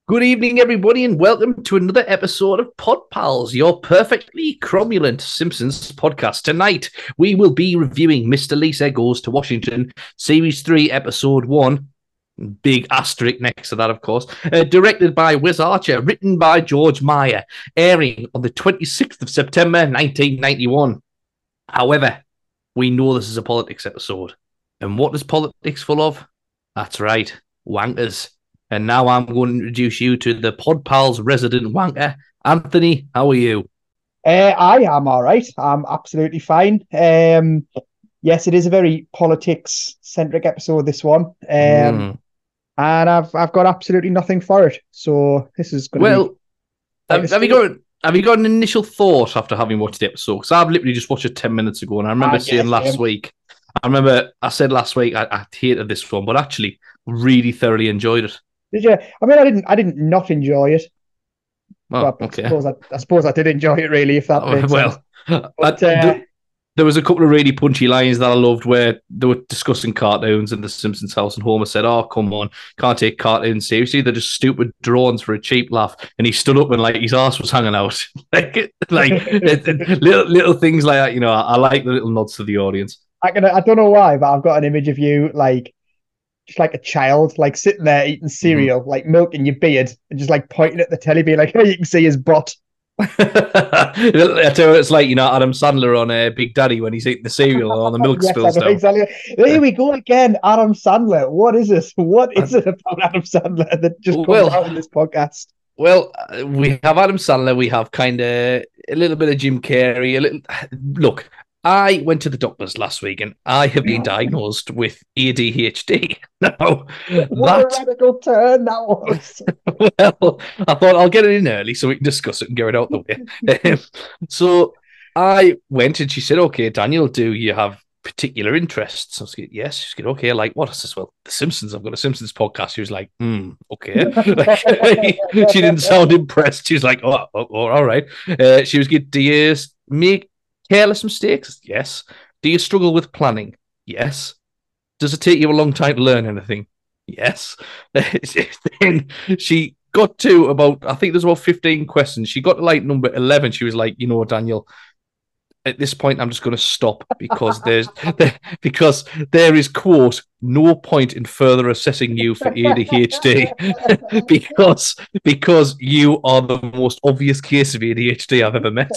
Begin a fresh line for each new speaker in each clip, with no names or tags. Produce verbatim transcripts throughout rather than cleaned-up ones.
Good evening, everybody, and welcome to another episode of Pod Pals, your perfectly cromulent Simpsons podcast. Tonight, we will be reviewing Mister Lisa Goes to Washington, Series three, Episode one. Big asterisk next to that, of course. Uh, directed by Wes Archer, written by George Meyer, airing on the twenty-sixth of September, nineteen ninety-one. However, we know this is a politics episode. And what is politics full of? That's right, wankers. And now I'm going to introduce you to the Pod Pals resident wanker. Anthony, how are you?
Uh, I am all right. I'm absolutely fine. Um, yes, it is a very politics-centric episode, this one. Um, mm. And I've I've got absolutely nothing for it. So this is going to
well,
be...
Well, have, have you got... Have you got an initial thought after having watched the episode? Because I've literally just watched it ten minutes ago, and I remember I saying last him. week, I remember I said last week I, I hated this one, but actually really thoroughly enjoyed it.
Did you? I mean, I didn't. I didn't not enjoy it.
Oh,
well,
okay.
I suppose I, I suppose I did enjoy it, really. If that makes
well,
sense. But,
I,
uh,
there was a couple of really punchy lines that I loved where they were discussing cartoons in the Simpsons house, and Homer said, "Oh, come on, can't take cartoons seriously. They're just stupid drawings for a cheap laugh." And he stood up and like his ass was hanging out, like like little little things like that. You know, I, I like the little nods to the audience.
I can. I don't know why, but I've got an image of you like. Just like a child, like sitting there eating cereal, mm-hmm. like milking your beard, and just like pointing at the telly, being like, "Oh, you can see his butt."
I tell you, it's like, you know, Adam Sandler on uh, Big Daddy when he's eating the cereal and all the milk
yes,
spills down.
Exactly. There we go again, Adam Sandler. What is it? What is it about Adam Sandler that just comes well, out in this podcast?
Well, we have Adam Sandler. We have kind of a little bit of Jim Carrey. A little look. I went to the doctors last week and I have been diagnosed with A D H D. Now,
what
that...
a radical turn that was.
Well, I thought I'll get it in early so we can discuss it and get it out the way. um, so I went and she said, "Okay, Daniel, do you have particular interests?" I was like, "Yes." She said, "Okay, like what?" I said, "Well, The Simpsons. I've got a Simpsons podcast." She was like, "Hmm, okay." She didn't sound impressed. She was like, "Oh, oh, oh all right." Uh, she was good. "Do you make careless mistakes?" "Yes." "Do you struggle with planning?" "Yes." "Does it take you a long time to learn anything?" "Yes." Then she got to about, I think there's about fifteen questions. She got to like number eleven. She was like, "You know, Daniel, at this point, I'm just going to stop because there's there, because there is, quote, no point in further assessing you for A D H D because because you are the most obvious case of A D H D I've ever met."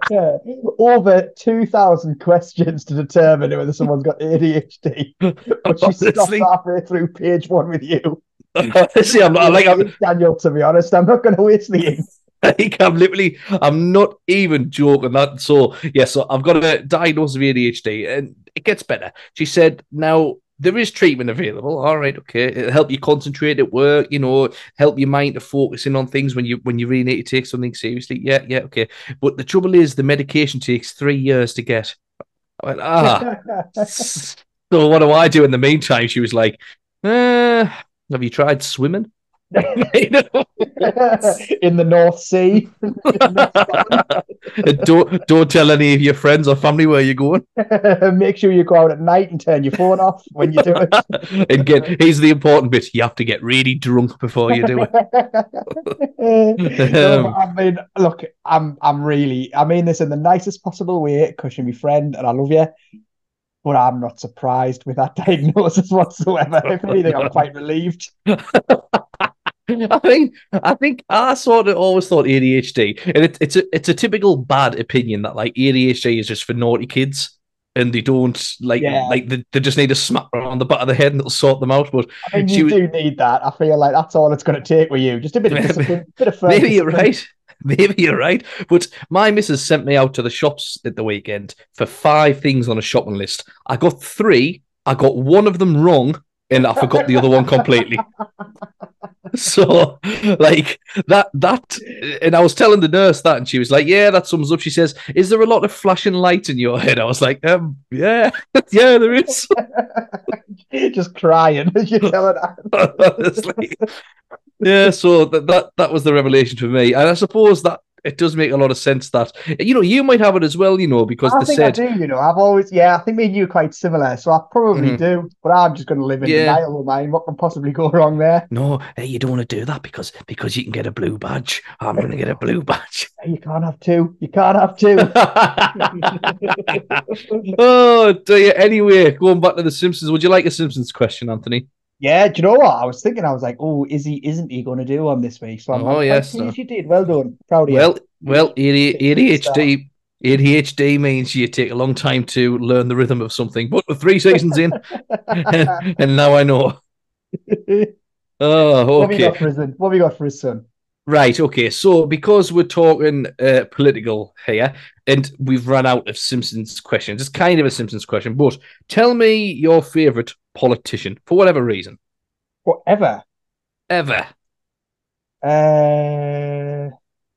Over two thousand questions to determine whether someone's got A D H D. But she stopped halfway through page one with you.
See, I'm not like I'm,
Daniel, to be honest, I'm not going to waste the ink.
Like, I'm literally, I'm not even joking that. So, yeah, so I've got a diagnosis of A D H D and it gets better. She said, now there is treatment available. All right, okay. It'll help you concentrate at work, you know, help your mind to focus in on things when you when you really need to take something seriously. Yeah, yeah, okay. But the trouble is the medication takes three years to get. I went, ah. So what do I do in the meantime? She was like, uh, have you tried swimming?
In the North Sea.
don't don't tell any of your friends or family where you're going.
Make sure you go out at night and turn your phone off when you do it.
And get here's the important bit: you have to get really drunk before you do it.
No, I mean, look, I'm I'm really I mean this in the nicest possible way, because you're my friend and I love you. But I'm not surprised with that diagnosis whatsoever. If anything, I'm quite relieved.
I mean, I think I sort of always thought A D H D, and it, it's a it's a typical bad opinion that like A D H D is just for naughty kids, and they don't like yeah. like they, they just need a smack on the back of the head and it'll sort them out. But
I mean, you was, do need that. I feel like that's all it's going to take with you. Just a bit of discipline, bit of fun.
Maybe you're right. Maybe you're right. But my missus sent me out to the shops at the weekend for five things on a shopping list. I got three. I got one of them wrong, and I forgot the other one completely. So, like, that, that, and I was telling the nurse that, and she was like, "Yeah, that sums up." She says, "Is there a lot of flashing lights in your head?" I was like, um, yeah, yeah, there is.
Just crying as you tell her.
Honestly. Yeah, so that, that that was the revelation for me. And I suppose that it does make a lot of sense that, you know, you might have it as well, you know, because
I
they
think
said,
I do, you know. I've always, yeah, I think me and you are quite similar, so I probably
Mhm.
do, but I'm just going to live in
yeah,
denial of mine. What can possibly go wrong there?
no, hey, you don't want to do that because because you can get a blue badge. I'm going to get a blue badge.
You can't have two. You can't have two.
Oh, do you? Anyway, going back to the Simpsons, would you like a Simpsons question, Anthony?
Yeah, do you know what? I was thinking, I was like, oh, is he, isn't he going to do one this week? So I'm,
Oh
I'm quite
yes.
pleased you did. Well done. Proud of you.
Well, well,
You kicked at the start.
A D A D H D means you take a long time to learn the rhythm of something. But with three seasons in, and now I know. Oh,
What have you
okay.
got for his son? What have you got for his son?
Right, okay. So because we're talking uh, political here, and we've run out of Simpsons questions, it's kind of a Simpsons question, but tell me your favourite politician for whatever reason.
Whatever.
Ever.
Uh,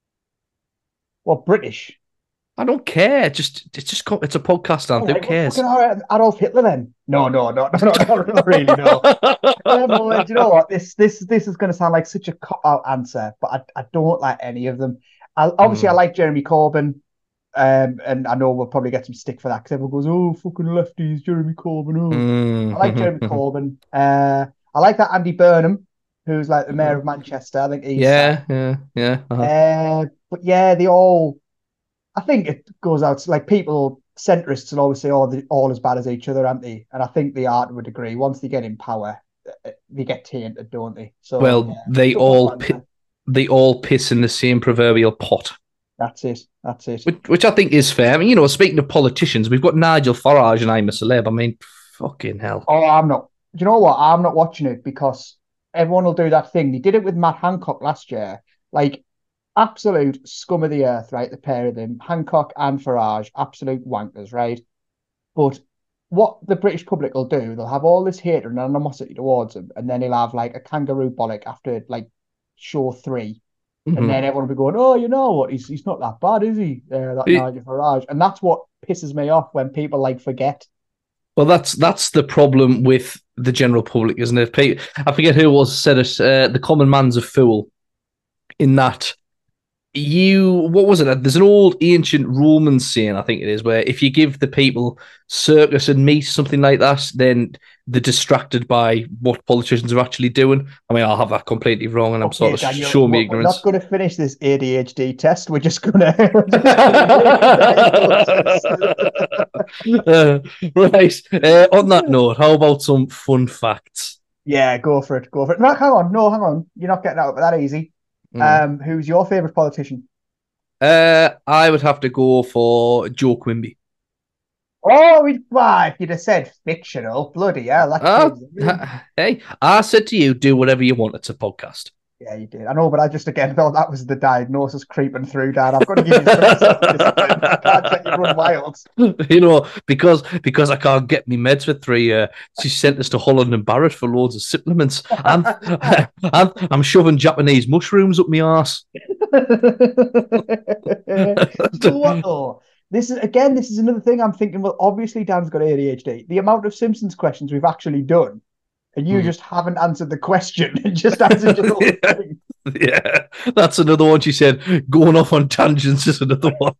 well, British.
I don't care. Just it's just it's a podcast,
All
Anth. Who
right, well, fucking
cares?
all right, Adolf Hitler then. No, no, no, no, no, not, not really, no. No, no, do you know what? This this this is going to sound like such a cop out answer, but I, I don't like any of them. I, obviously, I
Hmm.
like Jeremy Corbyn, um, and I know we'll probably get some stick for that because everyone goes, "Oh, fucking lefties, Jeremy Corbyn." Oh, I like Jeremy
Mm.
Corbyn. Uh, I like that Andy Burnham, who's like the mayor
Uh,
of Manchester. I think he's sound.
yeah, yeah, yeah. Uh-huh.
Uh, but yeah, they all. I think it goes out to, like people centrists will always say, "Oh, they're all as bad as each other, aren't they?" And I think they are to a degree. Once they get in power, uh, they get tainted, don't they? So
Well,
yeah,
they
tough one to
all pi-
answer.
they all piss in the same proverbial pot,
That's it. That's it.
which which I think is fair. I mean, you know, speaking of politicians, we've got Nigel Farage and I'm a celeb. I mean, fucking hell.
Oh, I'm not. Do you know what? I'm not watching it because everyone will do that thing. They did it with Matt Hancock last year. Like absolute scum of the earth, right? The pair of them, Hancock and Farage, absolute wankers, right? But what the British public will do, they'll have all this hatred and animosity towards him, and then he'll have like a kangaroo bollock after like show three, and
Hmm.
then everyone will be going, "Oh, you know what? He's he's not that bad, is he? Uh, that
It-
Nigel Farage," and that's what pisses me off when people like forget.
well, that's that's the problem with the general public, isn't it? Pe- I forget who it was said it. Uh, the common man's a fool. In that you what was it? There's an old ancient Roman saying, I think it is, where if you give the people circus and meat, something like that, then they're distracted by what politicians are actually doing. I mean, I'll have that completely wrong, and I'm sort
Okay,
of
Daniel,
showing me
we're, we're not
ignorance.
going to finish this A D H D test. We're just gonna, we're just gonna diagnose
Uh, right. Uh, on that note, how about some fun facts?
Yeah, go for it. Go for it. No, hang on. No, hang on. You're not getting out of it that easy.
Mm.
Um, who's your favorite politician?
Uh, I would have to go for Joe Quimby.
Oh, we, why? If you'd have said fictional, bloody hell, that
Uh,
changes everything.
hey, I said to you, do whatever you want. It's a podcast.
Yeah, you did. I know, but I just again thought that was the diagnosis creeping through, Dad. I've got to give you some self-discipline. I can't let you run wild.
You know, because because I can't get me meds for three. Uh, she sent us to Holland and Barrett for loads of supplements. I'm I'm, I'm shoving Japanese mushrooms up my arse.
You know what though? This is again, this is another thing I'm thinking. Well, obviously Dan's got A D H D. The amount of Simpsons questions we've actually done, and you
Hmm.
just haven't answered the question and just answered your own
yeah,
thing.
yeah, that's another one. She said going off on tangents is another one.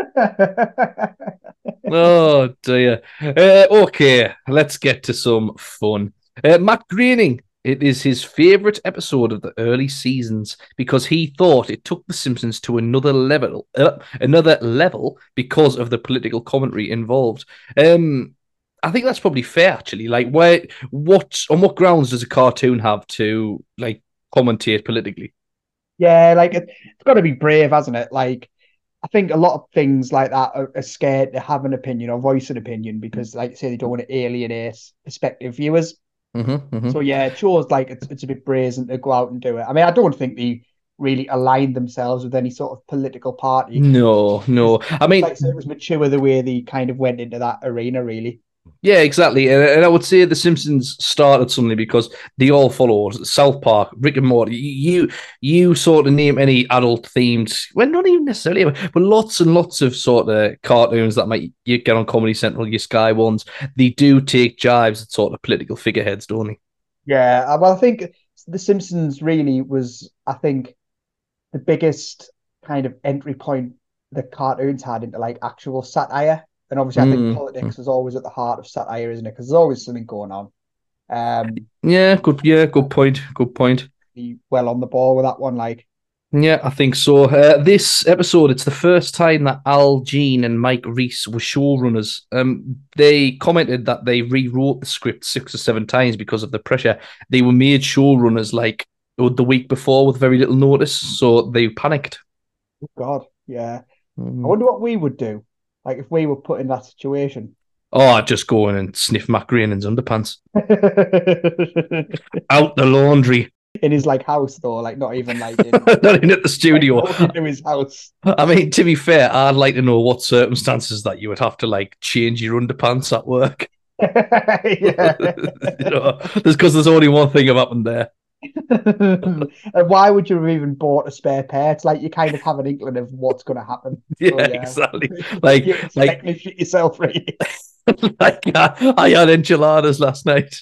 Oh dear. Uh, okay, let's get to some fun. Uh, Matt Groening. It is his favorite episode of the early seasons because he thought it took The Simpsons to another level, uh, another level because of the political commentary involved. Um, I think that's probably fair, actually. Like, where, what, on what grounds does a cartoon have to like commentate politically?
Yeah, like it, it's got to be brave, hasn't it? Like I think a lot of things like that are, are scared to have an opinion or voice an opinion because, like you say, they don't want to alienate prospective viewers.
Mm-hmm, mm-hmm.
So yeah, it shows like it's it's a bit brazen to go out and do it. I mean, I don't think they really aligned themselves with any sort of political party.
No,
It's,
no. I
it's
mean,
like I say, it was mature the way they kind of went into that arena, really.
yeah, exactly. And, and I would say The Simpsons started something because they all followed South Park, Rick and Morty. You you sort of name any adult themed, well, not even necessarily, but lots and lots of sort of cartoons that might you get on Comedy Central, your Sky ones. They do take jives at sort of political figureheads, don't they?
Yeah, uh, well, I think The Simpsons really was, I think, the biggest kind of entry point the cartoons had into like actual satire. And obviously, I think
Mm.
politics is always at the heart of satire, isn't it? Because there's always something going on. Um,
Yeah, good. Yeah, good point. Good point.
be well on the ball with that one. Like,
Yeah, I think so. Uh, this episode, it's the first time that Al Jean and Mike Reese were showrunners. Um, they commented that they rewrote the script six or seven times because of the pressure. They were made showrunners like the week before with very little notice, so they panicked.
oh God, yeah. I
Mm.
wonder what we would do, like if we were put in that situation.
Oh, I'd just go in and sniff Mac Groening's underpants out the laundry.
In his like house though, like not even like in,
Not in at the studio.
like, into his house.
I mean, to be fair, I'd like to know what circumstances that you would have to like change your underpants at work.
Yeah.
You know, just because there's only one thing have happened there.
And why would you have even bought a spare pair? It's like you kind of have an inkling of what's going to happen.
Yeah,
So, yeah.
exactly. Like,
you
like,
shit yourself, really.
like I, I had enchiladas last night.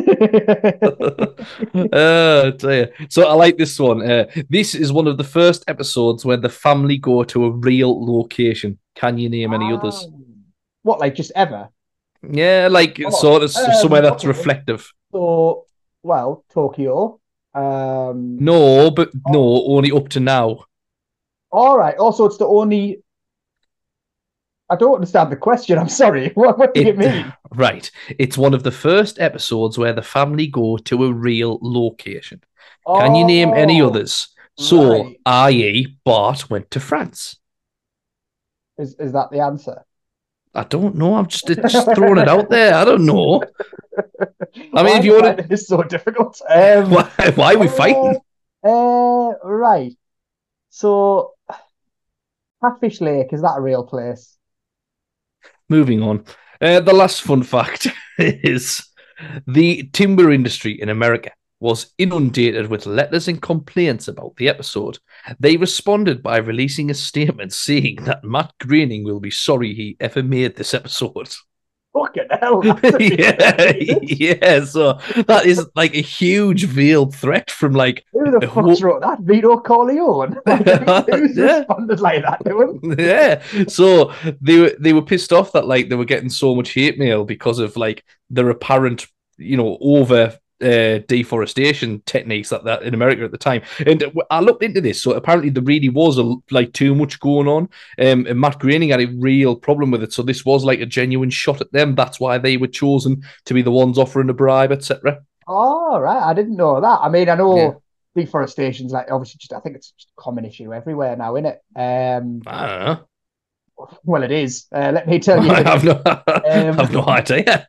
Oh, dear. So I like this one. Uh, this is one of the first episodes where the family go to a real location. Can you name any others?
What, like just ever?
Yeah, like
Oh,
sort of
um,
somewhere that's
okay.
reflective.
So, well, Tokyo. Um,
No, but no, only up to now.
all right. Also, it's the only. I don't understand the question. I'm sorry. What, what do you
It,
mean?
right. It's one of the first episodes where the family go to a real location. Can you name any
Oh,
others? So,
right.
that is, Bart went to France.
Is is that the answer?
I don't know. I'm just, just throwing it out there. I don't know. I mean,
Why
if you
do
want
I-
to,
This is so difficult. Um,
why, why are we
uh,
fighting?
Uh, right. So, Catfish Lake, is that a real place?
Moving on. Uh, the last fun fact is the timber industry in America was inundated with letters and complaints about the episode. They responded by releasing a statement saying that Matt Groening will be sorry he ever made this episode.
Fucking hell. That's a
yeah,
bit-
yeah. So that is like a huge veiled threat from like
Who the
a
fuck's
whole-
wrote that? Vito Corleone? Like, who's
Yeah.
responded like that to him?
Yeah. So they were they were pissed off that like they were getting so much hate mail because of like their apparent, you know, over uh, deforestation techniques that, that in America at the time. And I looked into this, so apparently there really was a, like too much going on. Um, and Matt Groening had a real problem with it, so this was like a genuine shot at them. That's why they were chosen to be the ones offering a bribe, et cetera.
Oh, right. I didn't know that. I mean, I know
Yeah.
deforestation's like obviously just, I think it's just a common issue everywhere now, isn't it? Um,
I don't know.
well, it is. Uh, let me tell you.
I have no, I have no idea.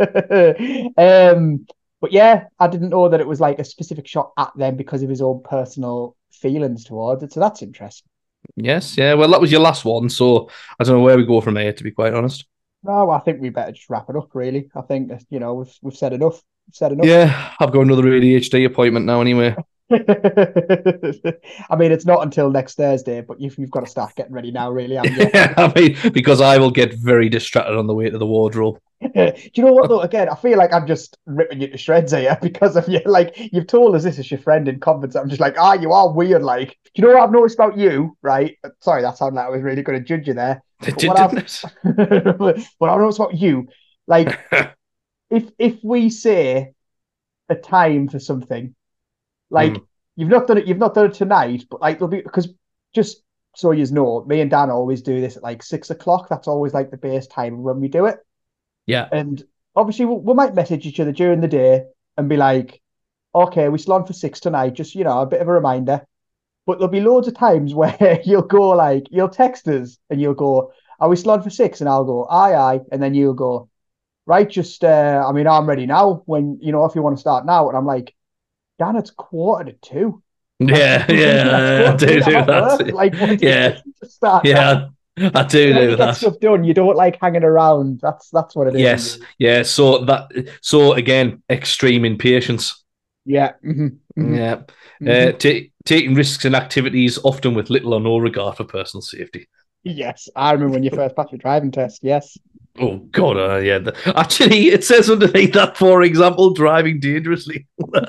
um, but yeah, I didn't know that it was like a specific shot at them because of his own personal feelings towards it. So that's interesting.
Yes, yeah. Well, that was your last one, so I don't know where we go from here, to be quite honest.
No, I think we better just wrap it up. Really, I think you know we've we've said enough. We've said enough.
Yeah, I've got another A D H D appointment now anyway.
I mean, it's not until next Thursday, but you've you've got to start getting ready now, really, haven't you?
I mean, because I will get very distracted on the way to the wardrobe.
Do you know what though? Again, I feel like I'm just ripping you to shreds here because of you. Like you've told us this is your friend in confidence. I'm just like, ah, you are weird. Like, do you know what I've noticed about you? Right? Sorry, that sounded like I was really going to judge you there.
It
But
did,
what
didn't
I've, what I've noticed about you, like,
it?
if if we say a time for something, like
Mm.
you've not done it, you've not done it tonight, but like there'll be because just so you know, me and Dan always do this at like six o'clock. That's always like the base time when we do it.
Yeah.
And obviously, we, we might message each other during the day and be like, okay, we're still on for six tonight, just, you know, a bit of a reminder. But there'll be loads of times where you'll go like, you'll text us and you'll go, are we still on for six? And I'll go, aye, aye. And then you'll go, right, just, uh, I mean, I'm ready now when, you know, if you want to start now. And I'm like, Dan, it's quarter to two.
Yeah,
Like,
yeah, I do do
I'm at
that.
work. Like, what do you
Yeah,
think to start now?
yeah, I do
You like
do
to get
that.
stuff done. You don't like hanging around. That's that's what it is.
Yes, yeah. So that, so again, extreme impatience.
Yeah. Mhm, mhm,
Yeah,
mhm.
uh, ta- taking risks in activities often with little or no regard for personal safety.
Yes, I remember when you first passed your driving test. Yes.
Oh God, uh, yeah. The, actually, it says underneath that, for example, driving dangerously.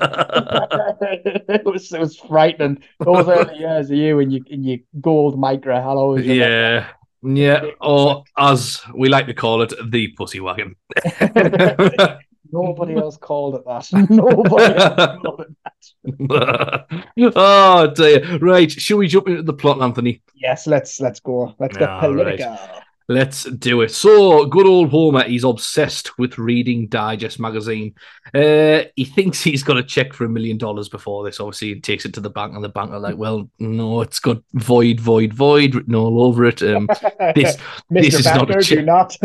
it was it was frightening. Those early years of you in your in your gold micro, I'll always remember.
Yeah, yeah. Or as we like to call it, the pussy wagon.
Nobody else called it that. Nobody else called it
Oh dear. Right, shall we jump into the plot, Anthony?
Yes, let's let's go. Let's get
All right.
political.
Let's do it. So, good old Homer, he's obsessed with reading Digest magazine. Uh, he thinks he's got to check for a million dollars before this. Obviously, he takes it to the bank, and the bank are like, "Well, no, it's got void, void, void written all over it. Um, this, this
Mister
is
Banker,
not a check."
do not.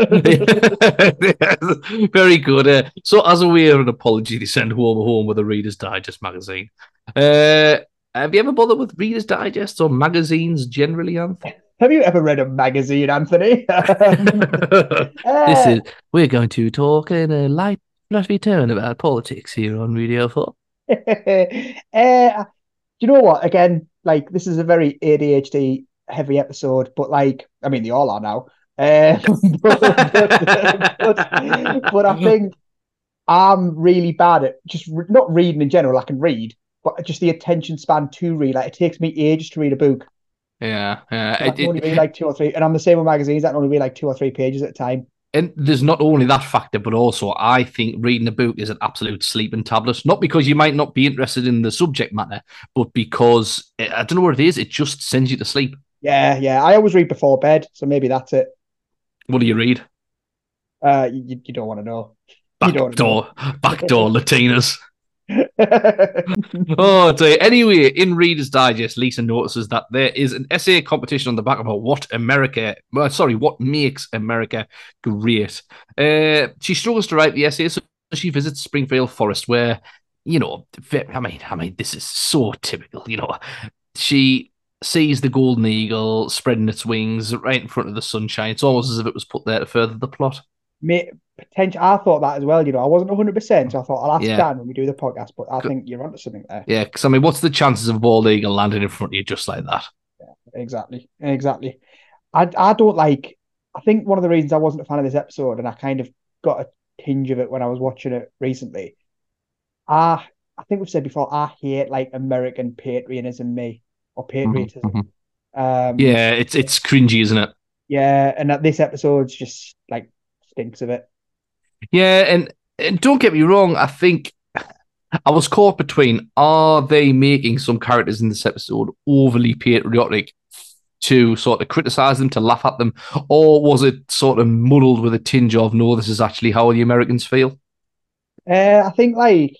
Very good. Uh, so, as a way of an apology, they send Homer home with a Reader's Digest magazine. Uh, have you ever bothered with Reader's Digest or magazines generally, Anthony?
Have you ever read a magazine, Anthony?
This is we're going to talk in a light, fluffy tone about politics here on Radio Four.
uh, do you know what? Again, like this is a very A D H D heavy episode, but like I mean, they all are now. Uh, but, but, but, but I think I'm really bad at just re- not reading in general. I can read, but just the attention span to read. Like it takes me ages to read a book.
Yeah, yeah.
So I can only read like two or three, and I'm the same with magazines. I can only read like two or three pages at a time.
And there's not only that factor, but also I think reading a book is an absolute sleeping tablet. Not because you might not be interested in the subject matter, but because I don't know what it is. It just sends you to sleep.
Yeah, yeah. I always read before bed, so maybe that's it.
What do you read?
Uh, you, you don't want to know.
Backdoor, backdoor Latinas. Oh dear. Anyway, in Reader's Digest, Lisa notices that there is an essay competition on the back about what America, well, sorry, what makes America great. Uh, she struggles to write the essay, so she visits Springfield Forest, where, you know, I mean, I mean, this is so typical. You know, she sees the golden eagle spreading its wings right in front of the sunshine. It's almost as if it was put there to further the plot.
May, potential. I thought that as well. You know, I wasn't one hundred percent, so I thought I'll ask
Yeah.
Dan when we do the podcast. But I think you're onto something there.
Yeah, because I mean, what's the chances of a bald eagle landing in front of you just like that?
Yeah, exactly, exactly. I I don't like. I think one of the reasons I wasn't a fan of this episode, and I kind of got a tinge of it when I was watching it recently. I I think we've said before. I hate like American patriotism, me or patriotism.
Mm-hmm.
Um,
yeah, it's it's cringy, isn't it?
Yeah, and that this episode's just like stinks of it.
Yeah, and, and don't get me wrong, I think I was caught between, are they making some characters in this episode overly patriotic to sort of criticize them, to laugh at them, or was it sort of muddled with a tinge of, no, this is actually how the Americans feel?
Uh, I think like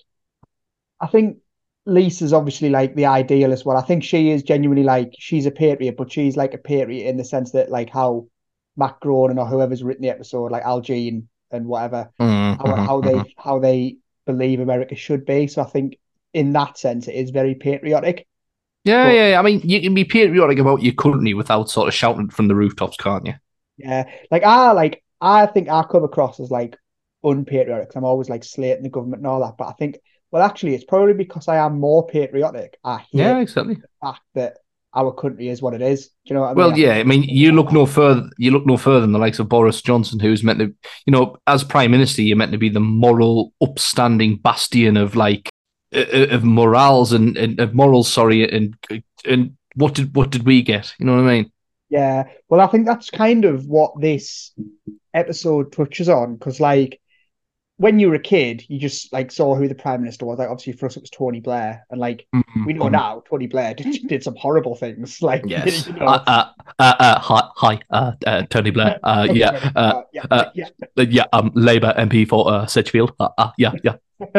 I think Lisa's obviously like the idealist one. I think she is genuinely like she's a patriot, but she's like a patriot in the sense that like how Matt Groening or whoever's written the episode, like Al Jean and whatever,
mm-hmm.
how, how they how they believe America should be. So I think in that sense it is very patriotic.
Yeah, but, yeah. I mean, you can be patriotic about your country without sort of shouting from the rooftops, can't you?
Yeah, like I like I think I come across as like unpatriotic. I'm always like slating the government and all that, but I think. Well, actually, it's probably because I am more patriotic. I hate
yeah, exactly.
the fact that our country is what it is. Do you know what I mean?
Well, yeah, I mean, you look no further. You look no further than the likes of Boris Johnson, who's meant to, you know, as prime minister, you're meant to be the moral, upstanding bastion of like of morals and, and of morals. Sorry, and and what did what did we get? You know what I mean?
Yeah. Well, I think that's kind of what this episode touches on, because like. When you were a kid, you just like saw who the prime minister was. Like obviously for us it was Tony Blair, and like mm-hmm. we know now Tony Blair did, did some horrible things. Like
yes, you know. uh, uh, uh, uh, hi, hi, uh, uh, Tony Blair. Uh, yeah, uh, yeah, uh, yeah, yeah. Um, Labour M P for uh, Sedgefield. Uh, uh, yeah, yeah.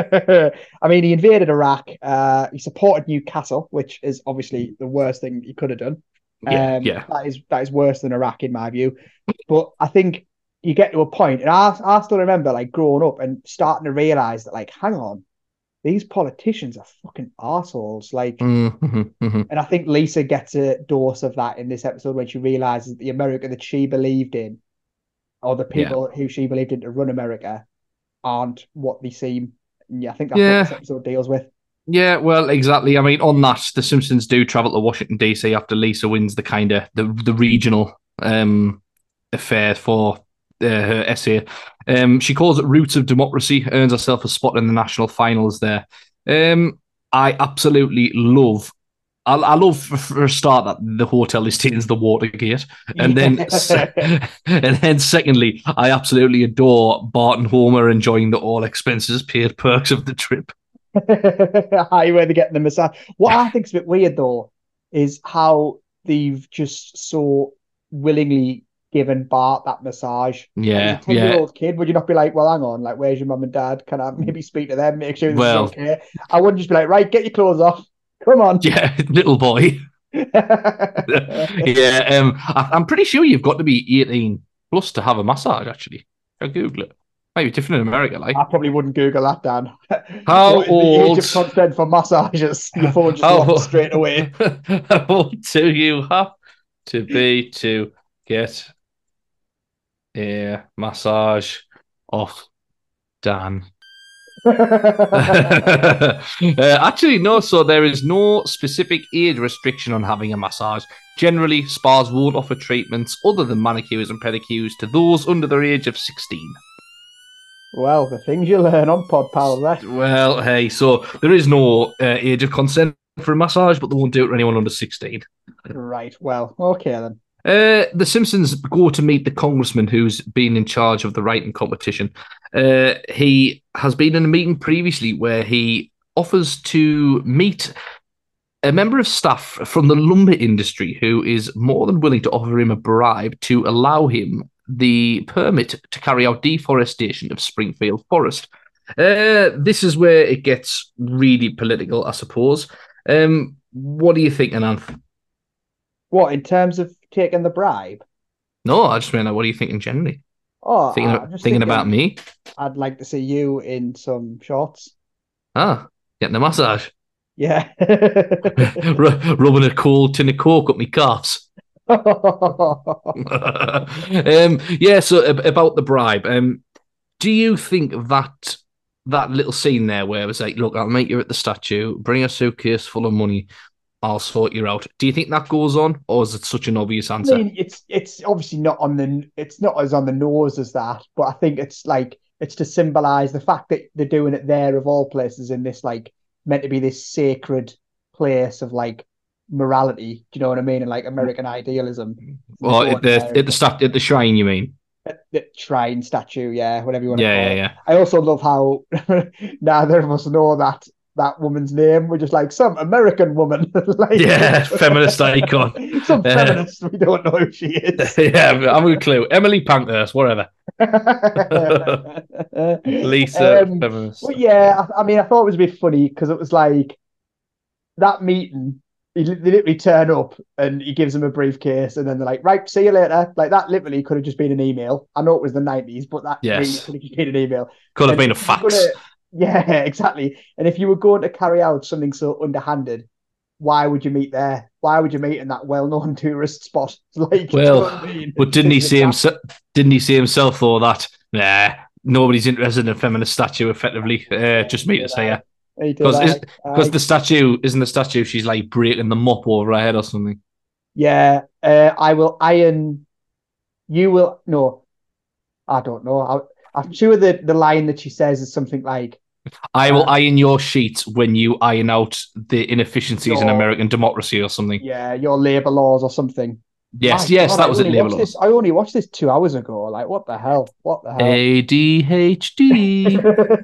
I mean, he invaded Iraq. Uh, he supported Newcastle, which is obviously the worst thing he could have done.
Yeah,
um,
yeah.
That is that is worse than Iraq in my view. But I think. You get to a point, and I, I still remember like growing up and starting to realize that, like, hang on, these politicians are fucking assholes. Like,
mm-hmm, mm-hmm.
And I think Lisa gets a dose of that in this episode when she realizes the America that she believed in, or the people yeah. who she believed in to run America, aren't what they seem. And yeah, I think that's yeah. what this episode deals with.
Yeah, well, exactly. I mean, on that, the Simpsons do travel to Washington D C after Lisa wins the kind of the the regional um affair for. uh, her essay. Um, she calls it Roots of Democracy, earns herself a spot in the national finals there. Um, I absolutely love I, I love for, for a start that the hotel is taken as the Watergate, and then and then secondly, I absolutely adore Bart and Homer enjoying the all expenses paid perks of the trip.
Hi, where they get the massage. What I think's a bit weird though is how they've just so willingly given Bart that massage.
Yeah,
like, as a ten-year-old
yeah.
kid, would you not be like, well, hang on, like, where's your mum and dad? Can I maybe speak to them, make sure this
Well,
is okay? I wouldn't just be like, right, get your clothes off. Come on.
Yeah, little boy. yeah, um, I, I'm pretty sure you've got to be eighteen plus to have a massage, actually. I'll Google it. Might be different in America, like.
I probably wouldn't Google that, Dan.
How
what is
old?
the age of consent for massages? Your phone just
how,
locks straight away.
How old do you have to be to get a massage off Dan? uh, actually, no. So there is no specific age restriction on having a massage. Generally, spas won't offer treatments other than manicures and pedicures to those under the age of sixteen.
Well, the things you learn on Pod Pal, right?
Well, hey, so there is no uh, age of consent for a massage, but they won't do it to anyone under sixteen.
Right. Well, okay then.
Uh, the Simpsons go to meet the congressman who's been in charge of the writing competition. Uh, he has been in a meeting previously where he offers to meet a member of staff from the lumber industry who is more than willing to offer him a bribe to allow him the permit to carry out deforestation of Springfield Forest. Uh, this is where it gets really political, I suppose. Um, what do you think, Ananth?
What, in terms of taking the bribe?
No, I just mean, what do you think in generally?
Oh,
thinking,
I'm just
thinking
thinking
about me.
I'd like to see you in some shorts.
Ah, getting a massage.
Yeah.
Rubbing a cold tin of coke up my calves. um, yeah, so about the bribe. Um, do you think that that little scene there where it was like, look, I'll meet you at the statue, bring a suitcase full of money, I'll sort you out. Do you think that goes on, or is it such an obvious answer?
I mean, it's it's obviously not on the it's not as on the nose as that, but I think it's like it's to symbolize the fact that they're doing it there of all places in this like meant to be this sacred place of like morality. Do you know what I mean? And like American idealism.
Well, at the at the stat at the shrine, you mean?
At the shrine statue, yeah, whatever you want
yeah,
to call
yeah,
it.
Yeah.
I also love how neither of us know that that woman's name. We're just like some American woman. like,
yeah, feminist icon.
Some feminist. Uh, we don't know who she is.
Yeah, I'm a clue. Emily Pankhurst, whatever. Lisa,
um,
feminist.
But yeah, I, I mean, I thought it was a bit funny because it was like that meeting. They literally turn up and he gives them a briefcase, and then they're like, "Right, see you later." Like that, literally could have just been an email. I know it was the nineties, but that
yes.
really could have just been an email.
Could have
and
been a fax.
Gonna, yeah, exactly. And if you were going to carry out something so underhanded, why would you meet there? Why would you meet in that well-known tourist spot? Like,
well,
you know I mean?
But didn't he see himself? Didn't he see himself though that nah, nobody's interested in a feminist statue? Effectively, uh, just me to say yeah. Because because the statue isn't the statue. She's like breaking the mop over her head or something.
Yeah, uh, I will iron. You will no, I don't know. I, I'm sure the the line that she says is something like,
"I will uh, iron your sheets when you iron out the inefficiencies your, in American democracy" or something.
Yeah, your labor laws or something.
Yes, My yes, God, that I was it. Labor laws.
This, I only watched this two hours ago. Like, what the hell? What the hell?
A D H D.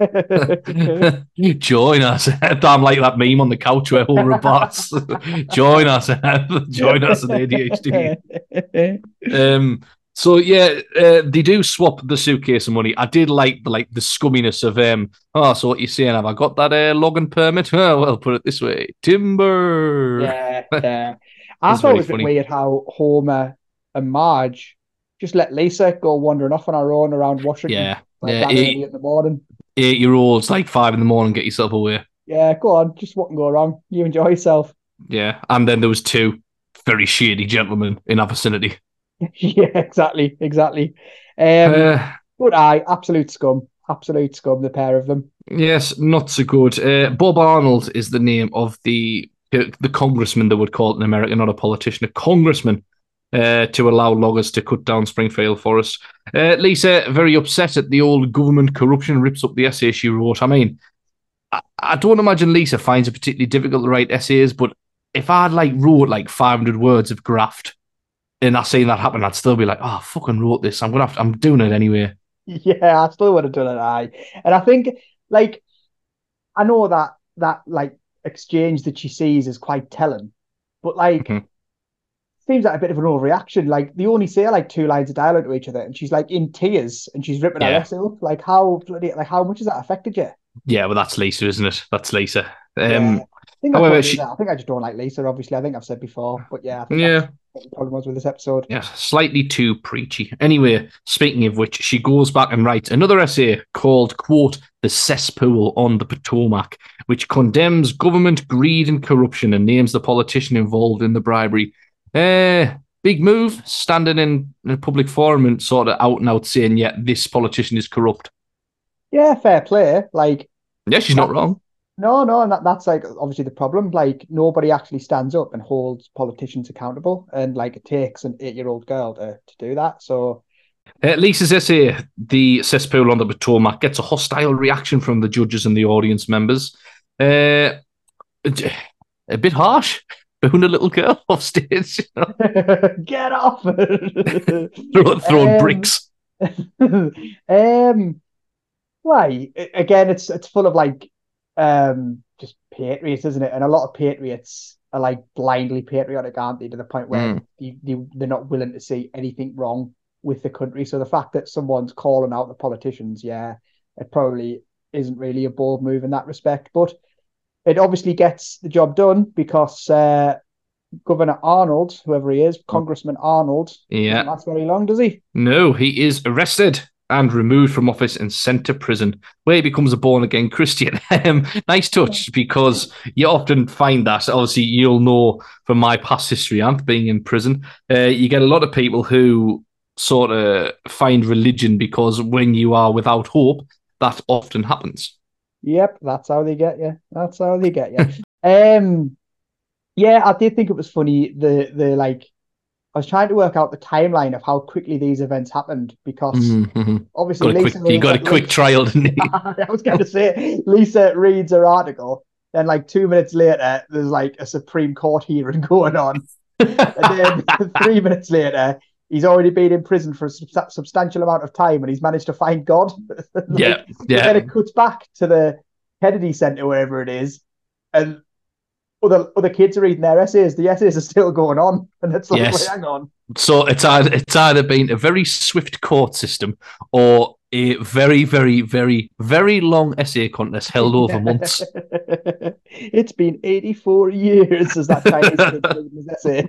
Join us. I'm like that meme on the couch where all robots. Join us. Join us in A D H D. um. So yeah, uh, they do swap the suitcase of money. I did like the like the scumminess of um. Oh, so what you saying? Have I got that uh, logging permit? Oh, well, put it this way, timber.
Yeah, yeah. I thought it was a bit weird how Homer and Marge just let Lisa go wandering off on her own around Washington.
Yeah,
like
yeah.
Eight, in the morning.
Eight year olds, like five in the morning, get yourself away.
Yeah, go on, just what can go wrong? You enjoy yourself.
Yeah, and then there was two very shady gentlemen in our vicinity.
Yeah, exactly, exactly. Um, uh, but I absolute scum, absolute scum. The pair of them.
Yes, not so good. Uh, Bob Arnold is the name of the the congressman, they would call it in America, not a politician, a congressman uh, to allow loggers to cut down Springfield Forest. Uh, Lisa, very upset at the old government corruption, rips up the essay she wrote. I mean, I, I don't imagine Lisa finds it particularly difficult to write essays, but if I'd like wrote like five hundred words of graft and I seen that happen, I'd still be like, oh, I fucking wrote this. I'm gonna have to, I'm doing it anyway.
Yeah, I still would have done it. I and I think like I know that that like exchange that she sees is quite telling, but like
Mhm.
seems like a bit of an overreaction. Like they only say like two lines of dialogue to each other, and she's like in tears and she's ripping her
Yeah.
essay up. Like how bloody like how much has that affected you?
Yeah, well, that's Lisa, isn't it? That's Lisa.
Yeah,
Um,
I think that's what
however,
it is.
she,
I think I just don't like Lisa. Obviously, I think I've said before, but yeah, I think that's
yeah,
what the problem was with this episode.
yeah, slightly too preachy. Anyway, speaking of which, she goes back and writes another essay called, quote, The Cesspool on the Potomac, which condemns government greed and corruption and names the politician involved in the bribery. Uh, big move, standing in a public forum and sort of out and out saying, yeah, this politician is corrupt.
Yeah, fair play. Like
Yeah, she's not wrong.
no, no, and that, that's like obviously the problem. Like nobody actually stands up and holds politicians accountable, and like it takes an eight-year-old girl to to do that. So
Uh, Lisa's essay, The Cesspool on the Potomac, gets a hostile reaction from the judges and the audience members. Uh, a bit harsh. Booing a little girl off stage, you know?
get off.
Throw, throwing
um,
bricks.
um, why? Again, it's it's full of like um just patriots, isn't it? And a lot of patriots are like blindly patriotic, aren't they? To the point where
Mm.
you, you, they're not willing to see anything wrong with the country. So the fact that someone's calling out the politicians, yeah, it probably isn't really a bold move in that respect. But it obviously gets the job done because uh, Governor Arnold, whoever he is, Congressman Arnold, doesn't
Yeah.
last very long, does he?
No, he is arrested and removed from office and sent to prison, where he becomes a born again Christian. Um, nice touch, because you often find that. Obviously, you'll know from my past history, and being in prison, uh, you get a lot of people who sort of find religion because when you are without hope, that often happens.
Yep, that's how they get you. That's how they get you. um, yeah, I did think it was funny. The the like, I was trying to work out the timeline of how quickly these events happened because
Mm-hmm.
obviously
Got a
Lisa
quick, you
reads
got a
that
quick
link.
trial, didn't you?
I was going to say Lisa reads her article, then like two minutes later, there's like a Supreme Court hearing going on, and then three minutes later, he's already been in prison for a sub- substantial amount of time, and he's managed to find God. like,
Yeah, yeah.
Then it cuts back to the Kennedy Center, wherever it is, and other other kids are reading their essays. The essays are still going on, and it's like,
Yes.
wait, hang on.
So it's either, it's either been a very swift court system or a very, very, very, very long essay contest held over months.
It's been eighty-four years as that Chinese kid reading his essay.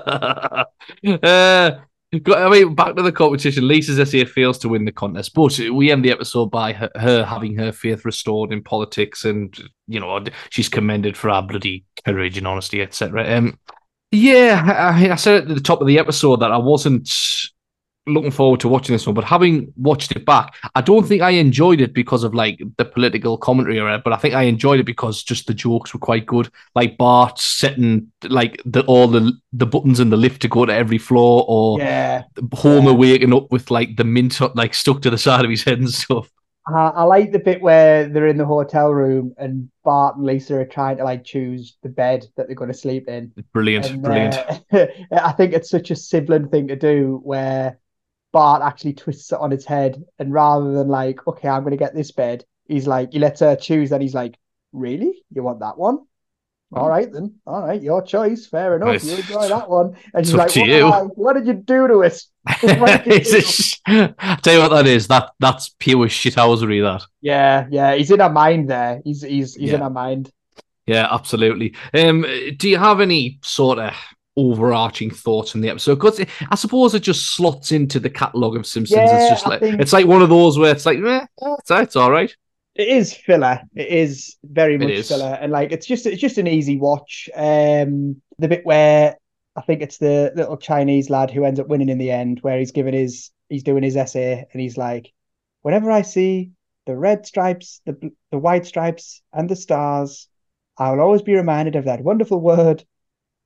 uh, I mean, back to the competition. Lisa's essay fails to win the contest, but we end the episode by her, her having her faith restored in politics, and you know she's commended for her bloody courage and honesty, et cetera. Um, yeah, I, I said at the top of the episode that I wasn't looking forward to watching this one, but having watched it back, I don't think I enjoyed it because of like the political commentary or it, but I think I enjoyed it because just the jokes were quite good. Like Bart setting like the all the the buttons in the lift to go to every floor, or
Yeah,
Homer
yeah.
waking up with like the mint like stuck to the side of his head and stuff.
I, I like the bit where they're in the hotel room and Bart and Lisa are trying to like choose the bed that they're going to sleep in.
Brilliant,
And
brilliant.
uh, I think it's such a sibling thing to do where Bart actually twists it on its head, and rather than like, okay, I'm going to get this bed, he's like, he lets her choose, and he's like, really? You want that one? All right then. All right, your choice. Fair enough.
It's,
You enjoy that one. And
it's
she's
up
like,
to
what,
you.
I, what did you do to it? What did you
It's
do?
a sh- I tell you what that is. That that's pure shithousery. That.
Yeah, yeah. He's in her mind there. He's he's he's in
Yeah.
her mind.
Yeah, absolutely. Um, do you have any sort of overarching thoughts on the episode? Because I suppose it just slots into the catalogue of Simpsons.
Yeah,
it's just
I
like
think-
it's like one of those where it's like, eh, it's, it's all right.
It is filler. It is very
It
much
is.
filler, and like it's just it's just an easy watch. Um, the bit where I think it's the little Chinese lad who ends up winning in the end, where he's giving his he's doing his essay, and he's like, whenever I see the red stripes, the bl- the white stripes, and the stars, I will always be reminded of that wonderful word,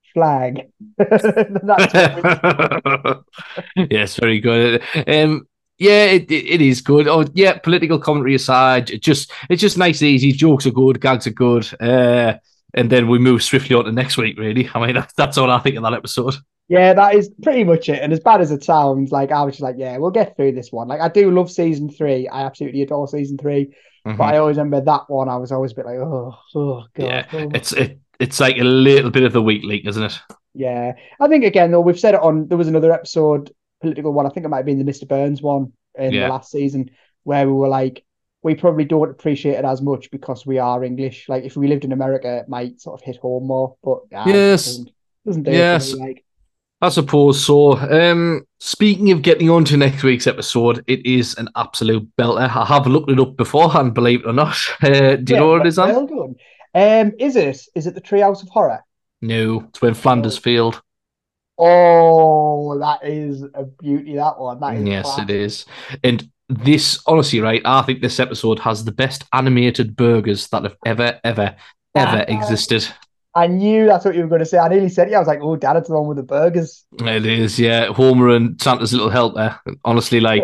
flag. That's what
Yes, very good. Um, yeah, it, it, it is good. Oh, yeah, political commentary aside, it just it's just nice, easy. Jokes are good, gags are good, uh, and then we move swiftly on to next week. Really, I mean, that's, that's all I think of that episode.
Yeah, that is pretty much it. And as bad as it sounds, like I was just like, yeah, we'll get through this one. Like I do love season three. I absolutely adore season three. Mm-hmm. But I always remember that one. I was always a bit like, oh, oh god.
Yeah,
oh.
it's it, it's like a little bit of the weak link, isn't it?
Yeah, I think again though we've said it on. There was another episode, political one. I think it might have been the Mister Burns one in yeah. the last season, where we were like, we probably don't appreciate it as much because we are English. Like if we lived in America, it might sort of hit home more. But yeah,
yes,
it doesn't, doesn't do
yes.
it for me, like.
I suppose so. Um, speaking of getting on to next week's episode, it is an absolute belter. I have looked it up beforehand, believe it or not. Uh, do you
yeah,
know what it is,
well
on?
done. Um, is it? Is it the Treehouse of Horror?
No, it's when Flanders Field.
Oh, that is a beauty, that one. That is
yes,
classic.
it is. And this, honestly, right, I think this episode has the best animated burgers that have ever, ever, ever existed.
I knew that's what you were going to say. I nearly said it. I was like, oh, Dad, it's the one with the burgers.
It is, yeah. Homer and Santa's little helper. Honestly, like,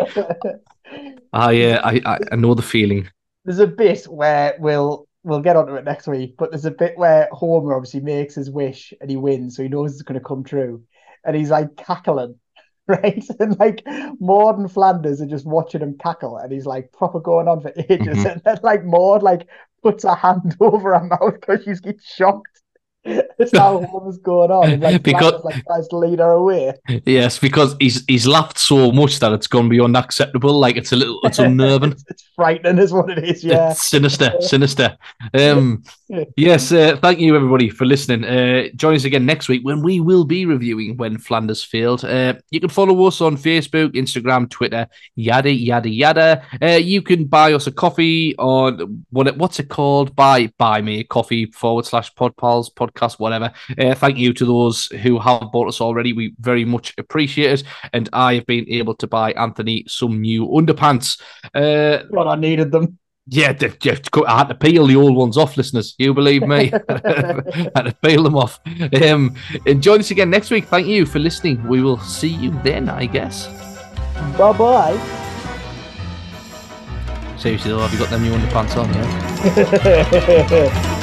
I, uh, I, I know the feeling.
There's a bit where we'll we'll get onto it next week, but there's a bit where Homer obviously makes his wish and he wins, so he knows it's going to come true, and he's like cackling, right? And like Maud and Flanders are just watching him cackle, and he's like proper going on for ages, mm-hmm. and then like Maud like puts her hand over her mouth because she's getting shocked. That's how what was going on. And like, because like tries to lead her away.
Yes, because he's he's laughed so much that it's gone beyond acceptable. Like it's a little, it's unnerving.
it's, it's frightening, is what it is. Yeah,
it's sinister, sinister. Um, yes. Uh, thank you everybody for listening. Uh, join us again next week when we will be reviewing When Flanders Failed. Uh, you can follow us on Facebook, Instagram, Twitter, yada yada yada. Uh, you can buy us a coffee on what what's it called? Buy buy me a coffee forward slash podpals podcast. Whatever. Uh, thank you to those who have bought us already. We very much appreciate it. And I have been able to buy Anthony some new underpants. Uh,
well, I needed them.
Yeah, I had to peel the old ones off, listeners. You believe me? I had to peel them off. Um, and join us again next week. Thank you for listening. We will see you then, I guess.
Bye-bye.
Seriously, though, have you got them new underpants on, yeah?